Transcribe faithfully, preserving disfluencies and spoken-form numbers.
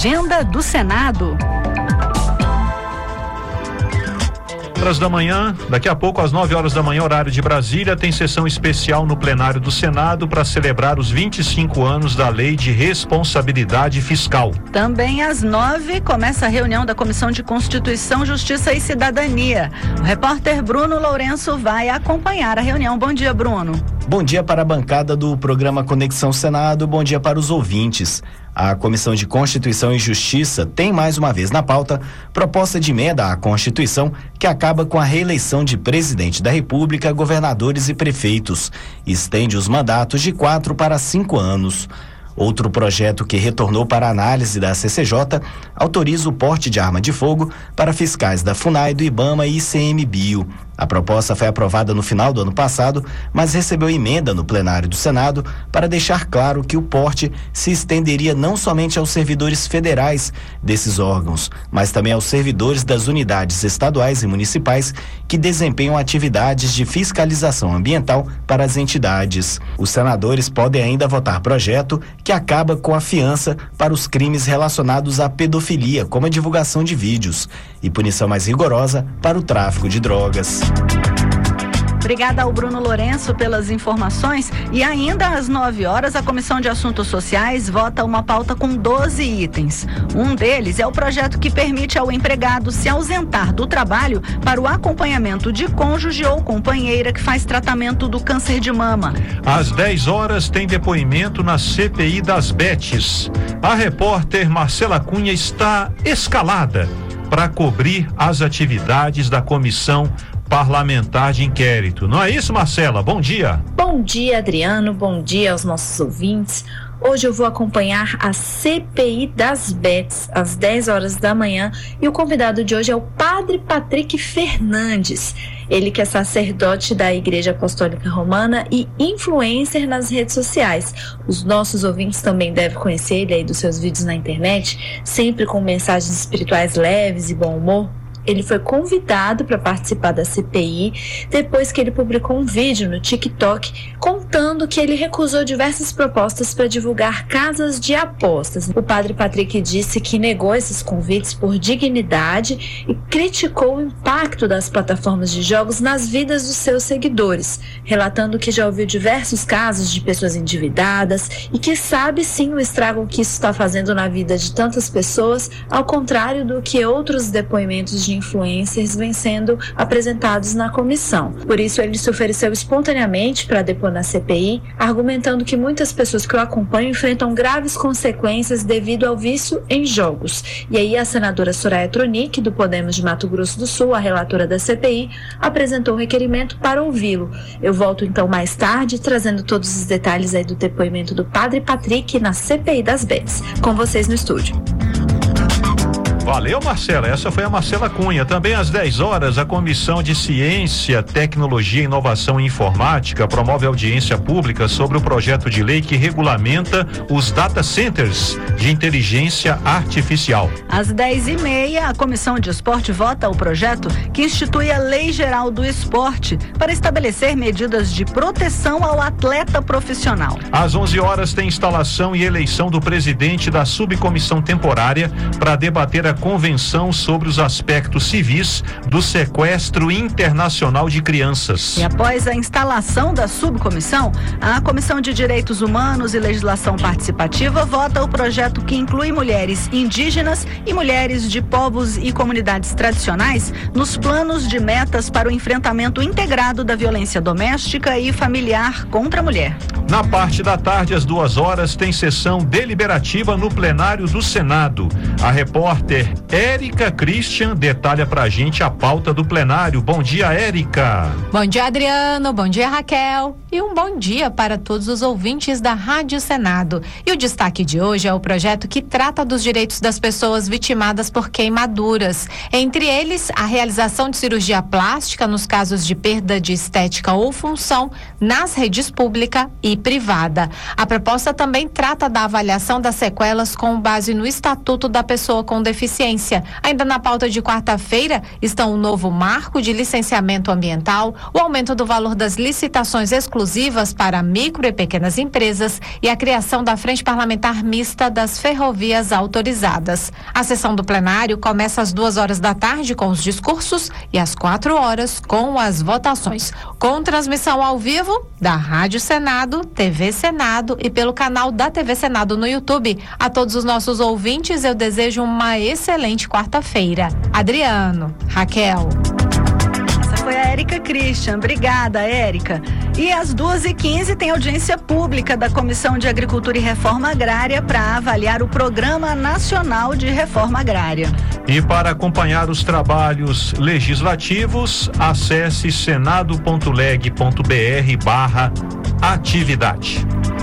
Agenda do Senado. Horas da manhã, daqui a pouco às nove horas da manhã, horário de Brasília, tem sessão especial no plenário do Senado para celebrar os vinte e cinco anos da Lei de Responsabilidade Fiscal. Também às nove começa a reunião da Comissão de Constituição, Justiça e Cidadania. O repórter Bruno Lourenço vai acompanhar a reunião. Bom dia, Bruno. Bom dia para a bancada do programa Conexão Senado, bom dia para os ouvintes. A Comissão de Constituição e Justiça tem mais uma vez na pauta proposta de emenda à Constituição que acaba com a reeleição de presidente da República, governadores e prefeitos. Estende os mandatos de quatro para cinco anos. Outro projeto que retornou para a análise da C C J autoriza o porte de arma de fogo para fiscais da FUNAI, do IBAMA e I C M Bio. A proposta foi aprovada no final do ano passado, mas recebeu emenda no plenário do Senado para deixar claro que o porte se estenderia não somente aos servidores federais desses órgãos, mas também aos servidores das unidades estaduais e municipais que desempenham atividades de fiscalização ambiental para as entidades. Os senadores podem ainda votar projeto que acaba com a fiança para os crimes relacionados à pedofilia, como a divulgação de vídeos, e punição mais rigorosa para o tráfico de drogas. Obrigada ao Bruno Lourenço pelas informações. E ainda às nove horas, a Comissão de Assuntos Sociais vota uma pauta com doze itens. Um deles é o projeto que permite ao empregado se ausentar do trabalho para o acompanhamento de cônjuge ou companheira que faz tratamento do câncer de mama. Às dez horas tem depoimento na C P I das Betes. A repórter Marcela Cunha está escalada para cobrir as atividades da Comissão Parlamentar de Inquérito. Não é isso, Marcela? Bom dia. Bom dia, Adriano. Bom dia aos nossos ouvintes. Hoje eu vou acompanhar a C P I das Betes às dez horas da manhã e o convidado de hoje é o Padre Patrick Fernandes. Ele que é sacerdote da Igreja Apostólica Romana e influencer nas redes sociais. Os nossos ouvintes também devem conhecer ele aí dos seus vídeos na internet, sempre com mensagens espirituais leves e bom humor. Ele foi convidado para participar da C P I depois que ele publicou um vídeo no TikTok contando que ele recusou diversas propostas para divulgar casas de apostas. O padre Patrick disse que negou esses convites por dignidade e criticou o impacto das plataformas de jogos nas vidas dos seus seguidores, relatando que já ouviu diversos casos de pessoas endividadas e que sabe sim o estrago que isso está fazendo na vida de tantas pessoas, ao contrário do que outros depoimentos de influencers vêm sendo apresentados na comissão. Por isso ele se ofereceu espontaneamente para depor na C P I, argumentando que muitas pessoas que o acompanham enfrentam graves consequências devido ao vício em jogos. E aí a senadora Soraya Tronic, do Podemos de Mato Grosso do Sul, a relatora da C P I, apresentou um requerimento para ouvi-lo. Eu volto então mais tarde, trazendo todos os detalhes aí do depoimento do Padre Patrick na C P I das Betes. Com vocês no estúdio. Valeu, Marcela. Essa foi a Marcela Cunha. Também às dez horas, a Comissão de Ciência, Tecnologia, Inovação e Informática promove audiência pública sobre o projeto de lei que regulamenta os data centers de inteligência artificial. Às dez e meia, a Comissão de Esporte vota o projeto que institui a Lei Geral do Esporte para estabelecer medidas de proteção ao atleta profissional. Às onze horas, tem instalação e eleição do presidente da subcomissão temporária para debater a Convenção sobre os aspectos civis do sequestro internacional de crianças. E após a instalação da subcomissão, a Comissão de Direitos Humanos e Legislação Participativa vota o projeto que inclui mulheres indígenas e mulheres de povos e comunidades tradicionais nos planos de metas para o enfrentamento integrado da violência doméstica e familiar contra a mulher. Na parte da tarde, às duas horas, tem sessão deliberativa no plenário do Senado. A repórter Érica Christian detalha pra gente a pauta do plenário. Bom dia, Érica. Bom dia, Adriano. Bom dia, Raquel. E um bom dia para todos os ouvintes da Rádio Senado. E o destaque de hoje é o projeto que trata dos direitos das pessoas vitimadas por queimaduras. Entre eles, a realização de cirurgia plástica nos casos de perda de estética ou função nas redes pública e privada. A proposta também trata da avaliação das sequelas com base no Estatuto da Pessoa com Deficiência. Ainda na pauta de quarta-feira estão o novo marco de licenciamento ambiental, o aumento do valor das licitações exclusivas inclusivas para micro e pequenas empresas e a criação da Frente Parlamentar Mista das Ferrovias Autorizadas. A sessão do plenário começa às duas horas da tarde com os discursos e às quatro horas com as votações. Com transmissão ao vivo da Rádio Senado, T V Senado e pelo canal da T V Senado no YouTube. A todos os nossos ouvintes, eu desejo uma excelente quarta-feira. Adriano, Raquel. Essa foi a Érica Christian. Obrigada, Érica. E às duas e quinze tem audiência pública da Comissão de Agricultura e Reforma Agrária para avaliar o Programa Nacional de Reforma Agrária. E para acompanhar os trabalhos legislativos, acesse senado ponto leg ponto br barra atividade.